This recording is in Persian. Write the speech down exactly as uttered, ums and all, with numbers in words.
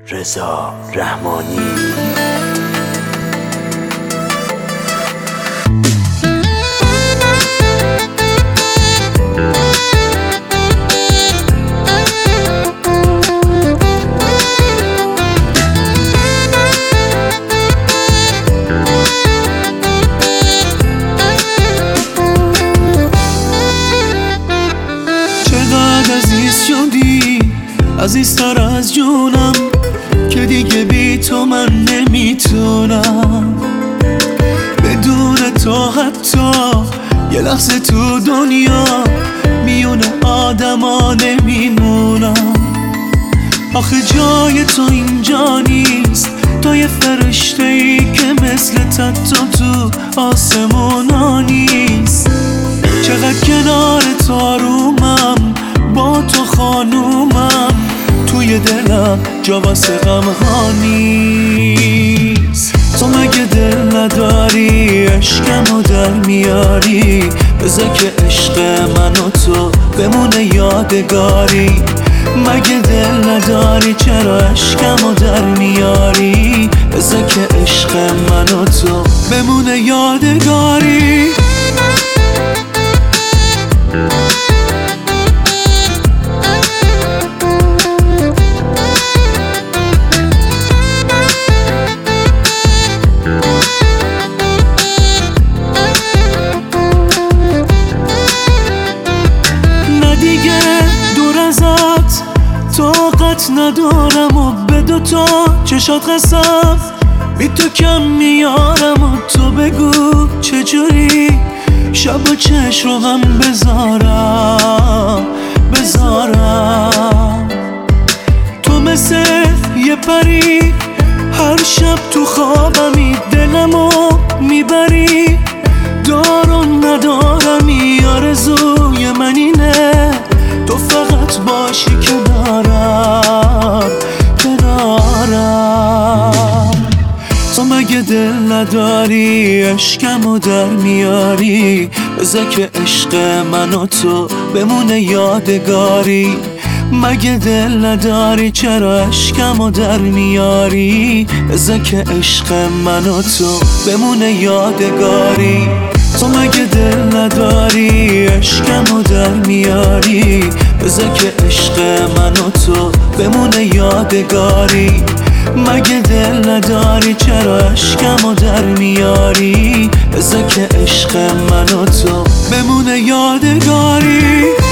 رضا رحمانی. چقدر عزیز شدی، عزیزتر از جونم، که دیگه بی تو من نمیتونم. بدون تو حتی یه لحظه تو دنیا میون آدما نمیمونم. آخه جای تو اینجا نیست، تو یه فرشته ای که مثل تتو تو آسمونا نیست. چقدر کنار تو آرومم، با تو خانومم، توی دلم جا واسه غم‌ها نیست. تو مگه دل نداری عشقمو در میاری؟ بذار که عشق من و تو بمونه یادگاری. مگه دل نداری چرا عشقمو در میاری؟ بذار که عشق من و تو بمونه یادگاری. طاقت ندارم و به دوتا چشات قسم بی تو کم میارم و تو بگو چجوری شب و چش رو هم بذارم بذارم. تو مثل یه پری هر شب تو خوابمی دلمو میبری. دارم ندارمی آرزوی من اینه تو فقط باشی کنارم کنارم. تو مگه دل نداری عشقمو در میاری؟ بذار که عشق من و تو بمونه یادگاری. مگه دل نداری چرا عشقمو در میاری؟ بذار که عشق من و تو بمونه یادگاری. تو مگه دل نداری عشقمو در میاری؟ بذار که عشق من و تو بمونه یادگاری. مگه دل نداری چرا عشقمو در میاری؟ بذار که عشق من و تو بمونه یادگاری.